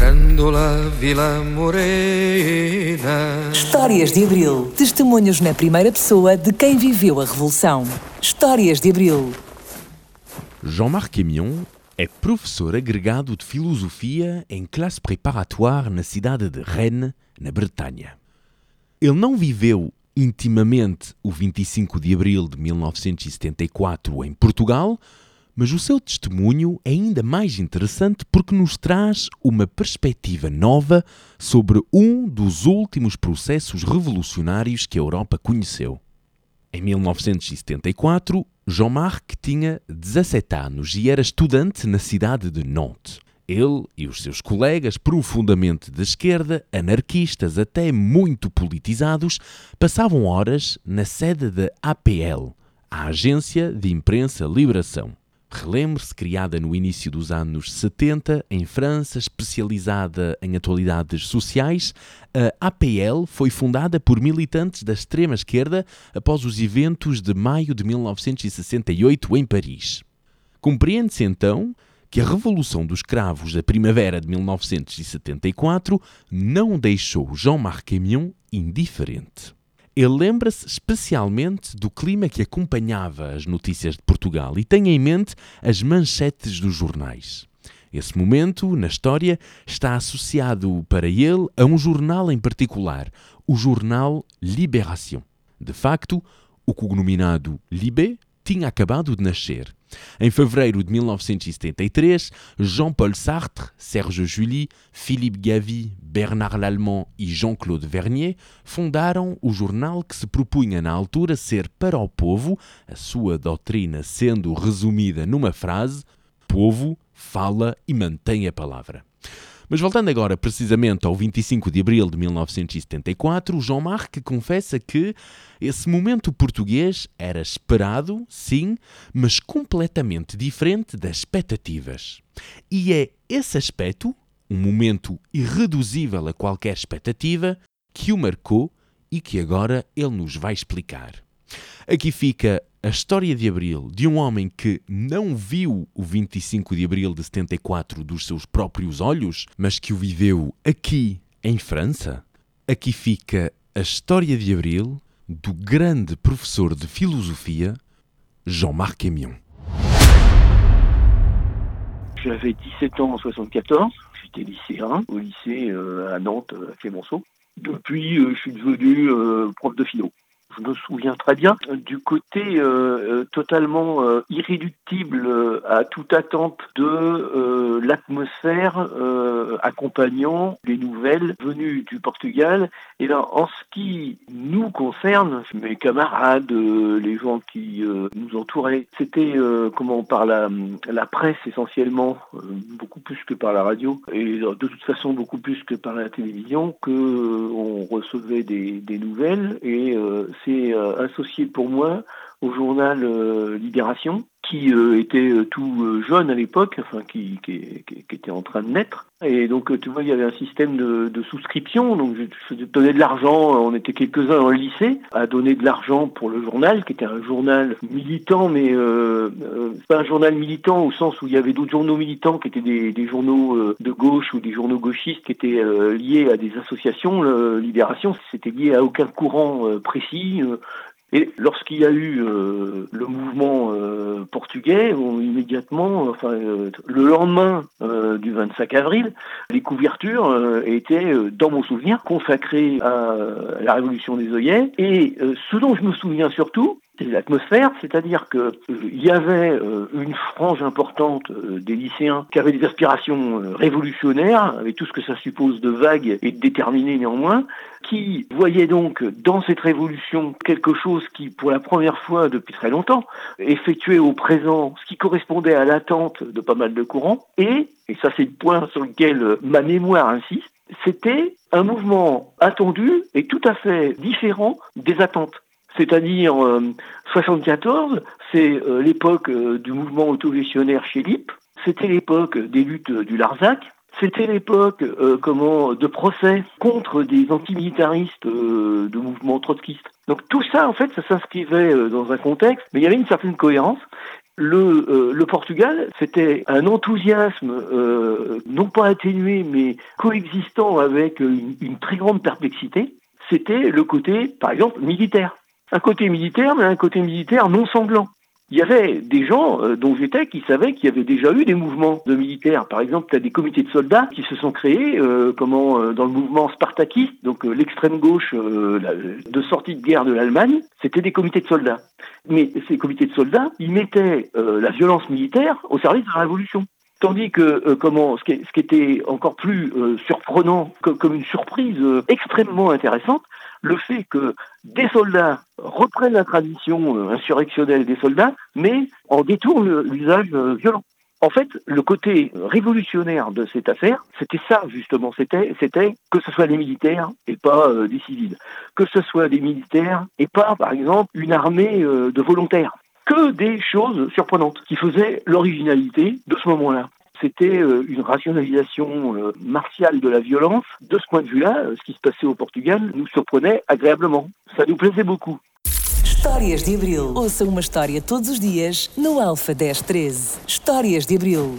Grândola Vila Morena. Histórias de Abril. Testemunhos na primeira pessoa de quem viveu a Revolução. Histórias de Abril. Jean-Marc Emion é professor agregado de filosofia em classe préparatoire na cidade de Rennes, na Bretanha. Ele não viveu intimamente o 25 de abril de 1974 em Portugal, mas o seu testemunho é ainda mais interessante porque nos traz uma perspectiva nova sobre um dos últimos processos revolucionários que a Europa conheceu. Em 1974, Jean-Marc tinha 17 anos e era estudante na cidade de Nantes. Ele e os seus colegas, profundamente de esquerda, anarquistas até muito politizados, passavam horas na sede da APL, a Agência de Imprensa Liberação. Relembre-se, criada no início dos anos 70, em França, especializada em atualidades sociais, a APL foi fundada por militantes da extrema-esquerda após os eventos de maio de 1968 em Paris. Compreende-se então que a Revolução dos Cravos da primavera de 1974 não deixou Jean-Marc Emion indiferente. Ele lembra-se especialmente do clima que acompanhava as notícias de Portugal e tem em mente as manchetes dos jornais. Esse momento, na história, está associado para ele a um jornal em particular, o jornal Libération. De facto, o cognominado Libé tinha acabado de nascer. Em fevereiro de 1973, Jean-Paul Sartre, Serge July, Philippe Gavy, Bernard Lallemand e Jean-Claude Vernier fundaram o jornal que se propunha na altura ser para o povo, a sua doutrina sendo resumida numa frase: povo, fala e mantém a palavra. Mas voltando agora precisamente ao 25 de abril de 1974, Jean-Marc confessa que esse momento português era esperado, sim, mas completamente diferente das expectativas. E é esse aspecto, um momento irreduzível a qualquer expectativa, que o marcou e que agora ele nos vai explicar. Aqui fica a história de Abril de um homem que não viu o 25 de Abril de 74 dos seus próprios olhos, mas que o viveu aqui, em França. Aqui fica a história de Abril do grande professor de filosofia, Jean-Marc Emion. J'avais 17 ans en 74, j'étais lycéen, au lycée à Nantes, à Clémenceau. Depuis, je suis devenu prof de philo. Je me souviens très bien du côté totalement irréductible à toute attente de l'atmosphère accompagnant les nouvelles venues du Portugal. Et là, en ce qui nous concerne, mes camarades, les gens qui nous entouraient, c'était par la presse essentiellement, beaucoup plus que par la radio, et de toute façon beaucoup plus que par la télévision, qu'on recevait des nouvelles. Et c'est associé pour moi au journal Libération, qui était tout jeune à l'époque, qui était en train de naître. Et donc, tu vois, il y avait un système de souscription. Donc, je donnais de l'argent, on était quelques-uns dans le lycée, à donner de l'argent pour le journal, qui était un journal militant, mais pas un journal militant au sens où il y avait d'autres journaux militants qui étaient des journaux de gauche ou des journaux gauchistes qui étaient liés à des associations. Libération, c'était lié à aucun courant précis. Et lorsqu'il y a eu le mouvement portugais, immédiatement, le lendemain du 25 avril, les couvertures étaient, dans mon souvenir, consacrées à la révolution des œillets. Et ce dont je me souviens surtout, c'est l'atmosphère, c'est-à-dire qu'il y avait une frange importante des lycéens qui avaient des aspirations révolutionnaires, avec tout ce que ça suppose de vague et de déterminé néanmoins, qui voyaient donc dans cette révolution quelque chose qui, pour la première fois depuis très longtemps, effectuait au présent ce qui correspondait à l'attente de pas mal de courants, et ça c'est le point sur lequel ma mémoire insiste, c'était un mouvement attendu et tout à fait différent des attentes. C'est-à-dire 74, c'est l'époque du mouvement autogestionnaire chez LIP, c'était l'époque des luttes du Larzac, c'était l'époque de procès contre des antimilitaristes de mouvements trotskistes. Donc tout ça, en fait, ça s'inscrivait dans un contexte, mais il y avait une certaine cohérence. Le Portugal, c'était un enthousiasme non pas atténué, mais coexistant avec une très grande perplexité. C'était le côté, par exemple, militaire. Un côté militaire, mais un côté militaire non sanglant. Il y avait des gens dont j'étais qui savaient qu'il y avait déjà eu des mouvements de militaires. Par exemple, tu as des comités de soldats qui se sont créés dans le mouvement spartakiste, donc l'extrême gauche de sortie de guerre de l'Allemagne, c'était des comités de soldats. Mais ces comités de soldats, ils mettaient la violence militaire au service de la révolution. Tandis que ce qui était encore plus surprenant, comme une surprise extrêmement intéressante, le fait que des soldats reprennent la tradition insurrectionnelle des soldats, mais en détournent l'usage violent. En fait, le côté révolutionnaire de cette affaire, c'était ça justement, c'était que ce soit des militaires et pas des civils, que ce soit des militaires et pas, par exemple, une armée de volontaires. Que des choses surprenantes qui faisaient l'originalité de ce moment-là. C'était une rationalisation martiale de la violence. De ce point de vue-là, ce qui se passait au Portugal nous surprenait agréablement. Ça nous plaisait beaucoup. Histórias de Abril. Ouça uma história todos os dias no Alfa 1013. Histórias de Abril.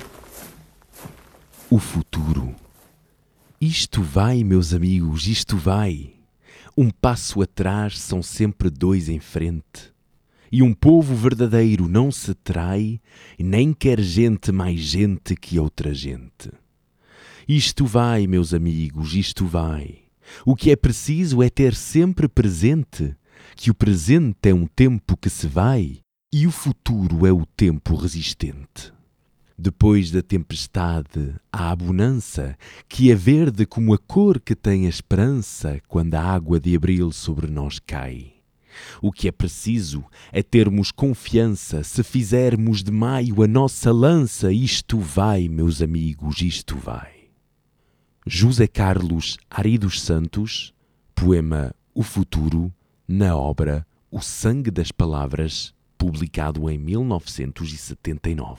O futuro. Isto vai, meus amigos, isto vai. Um passo atrás são sempre dois em frente. E um povo verdadeiro não se trai, nem quer gente mais gente que outra gente. Isto vai, meus amigos, isto vai. O que é preciso é ter sempre presente que o presente é um tempo que se vai e o futuro é o tempo resistente. Depois da tempestade há a bonança, que é verde como a cor que tem a esperança quando a água de abril sobre nós cai. O que é preciso é termos confiança, se fizermos de maio a nossa lança, isto vai, meus amigos, isto vai. José Carlos Ari dos Santos, poema O Futuro, na obra O Sangue das Palavras, publicado em 1979.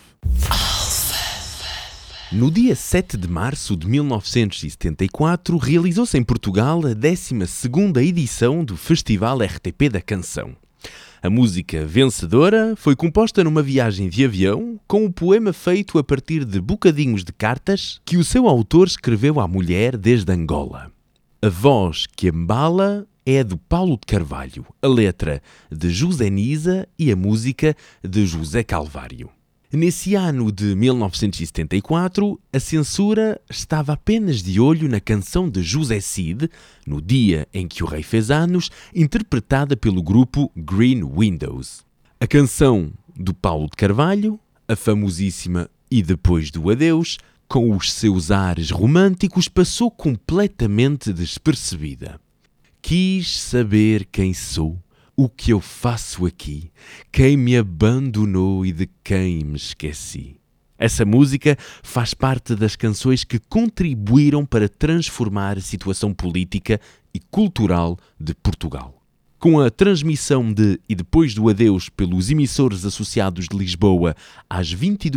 No dia 7 de março de 1974, realizou-se em Portugal a 12ª edição do Festival RTP da Canção. A música vencedora foi composta numa viagem de avião com um poema feito a partir de bocadinhos de cartas que o seu autor escreveu à mulher desde Angola. A voz que embala é a de Paulo de Carvalho, a letra de José Nisa e a música de José Calvário. Nesse ano de 1974, a censura estava apenas de olho na canção de José Cid, no dia em que o rei fez anos, interpretada pelo grupo Green Windows. A canção do Paulo de Carvalho, a famosíssima E Depois do Adeus, com os seus ares românticos, passou completamente despercebida. Quis saber quem sou, o que eu faço aqui, quem me abandonou e de quem me esqueci. Essa música faz parte das canções que contribuíram para transformar a situação política e cultural de Portugal. Com a transmissão de E Depois do Adeus pelos emissores associados de Lisboa às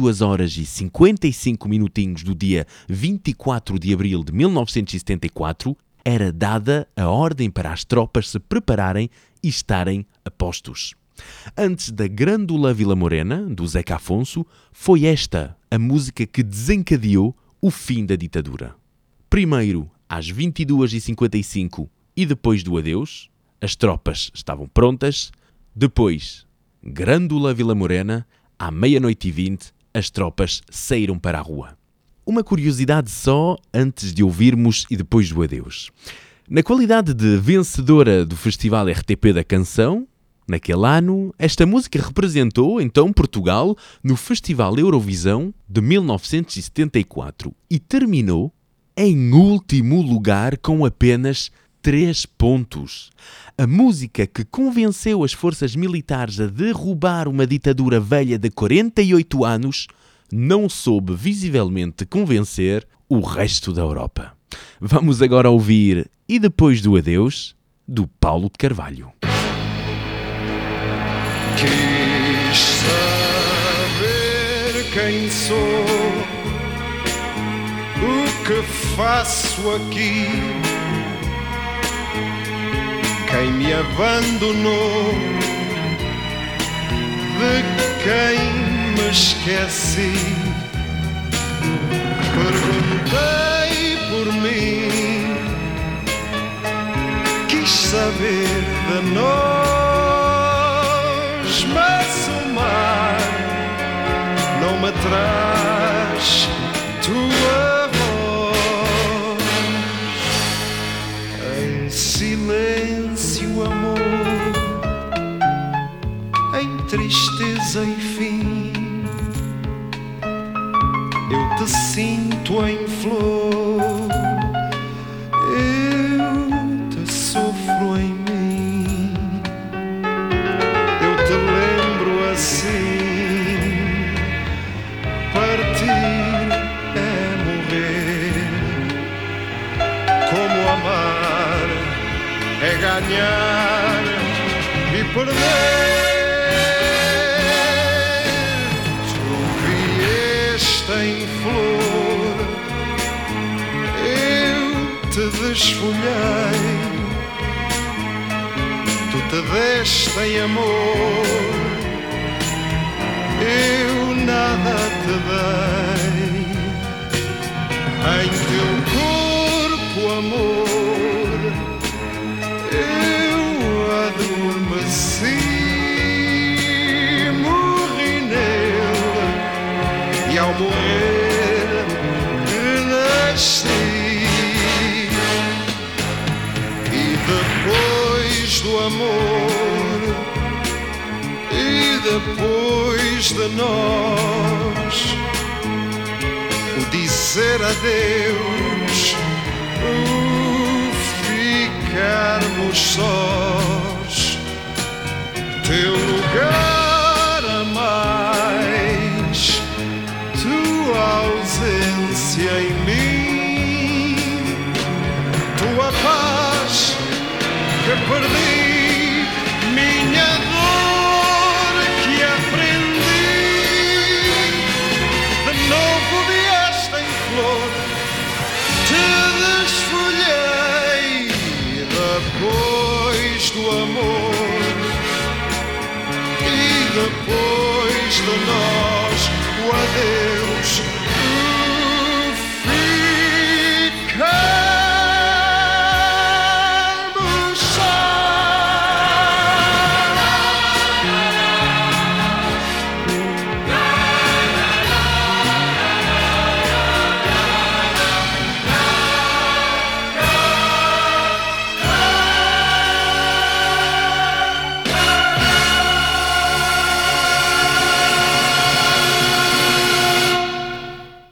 22h55 do dia 24 de abril de 1974, era dada a ordem para as tropas se prepararem e estarem a postos. Antes da Grândola Vila Morena, do Zeca Afonso, foi esta a música que desencadeou o fim da ditadura. Primeiro, às 22h55 e depois do adeus, as tropas estavam prontas. Depois, Grândola Vila Morena, à 00h20, as tropas saíram para a rua. Uma curiosidade só antes de ouvirmos E Depois do Adeus. Na qualidade de vencedora do Festival RTP da Canção, naquele ano, esta música representou então Portugal no Festival Eurovisão de 1974 e terminou em último lugar com apenas 3 pontos. A música que convenceu as forças militares a derrubar uma ditadura velha de 48 anos não soube visivelmente convencer o resto da Europa. Vamos agora ouvir E Depois do Adeus, do Paulo de Carvalho. Quis saber quem sou, o que faço aqui, quem me abandonou, de quem me esqueci. Perguntei por mim, quis saber de nós, mas o mar não me traz tua voz. Em silêncio, amor, em tristeza e fim, eu te sinto em flor, eu te sofro em mim, eu te lembro assim. Partir é morrer, como amar é ganhar e perder. Em flor, eu te desfolhei, tu te deste em amor, eu nada te dei. Em teu corpo, amor, eu adormeci, morri nele e ao morrer renasci. E depois do amor, e depois de nós, o dizer adeus, o ficarmos sós, teu lugar a mais, tua ausência em mim, tua paz que perdi, minha dor que aprendi. De novo vieste em flor, te desfolhei. Depois do amor e depois de nós, o adeus.